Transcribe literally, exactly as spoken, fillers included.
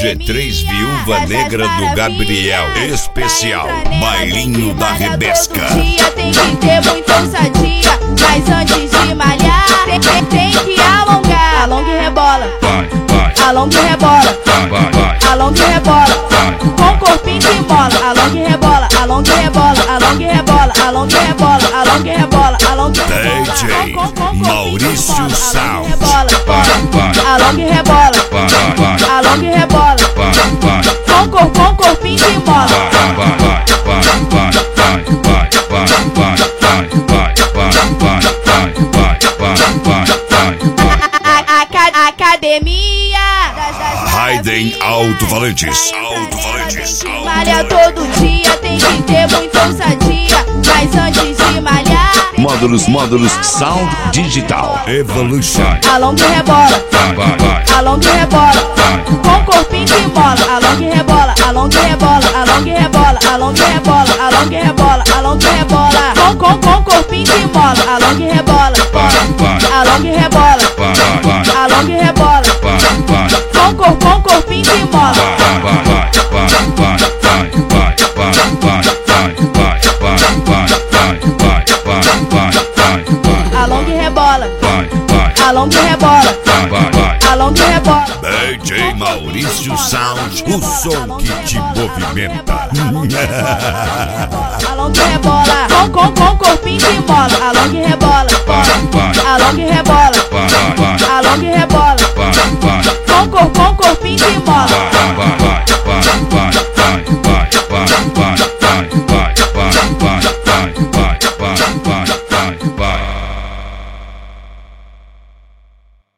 G três Viúva Negra do Gabriel. Especial Bailinho da Rebesca. Todo dia tem que ter muita ousadia, mas antes de malhar tem, tem, tem que alongar. Alonga e rebola, alonga e rebola, alonga e rebola, com corpinho que mola. Alonga e rebola, alonga e rebola, alonga e rebola, alonga e rebola, alonga e rebola, alonga e rebola. D J Maurício Sound. Alonga e rebola, alonga e rebola, com cor, com corpinho que mola. Academia Raiden Alto-Falantes. Alto-Falantes. Malha todo dia, tem que ter muita ousadia, mas antes de malhar Módulos, módulos, Sound Digital Evolution. alonga e rebola, alonga e rebola, com corpinho que mola. Alonga e rebola, alonga e rebola, alonga e rebola, alonga e rebola, alonga e rebola, alonga e rebola, com, com, com corpinho que mola. Alonga e rebola, alonga e rebola, alonga e rebola, com cor, com corpinho que mola. Alonga e rebola, alonga e rebola, alonga e rebola. D J Maurício Sound, o som que te movimenta. Alonga e rebola, com, com, com corpinho que mola. Alonga e rebola, alonga e rebola, alonga e rebola, com cor, com corpinho que mola.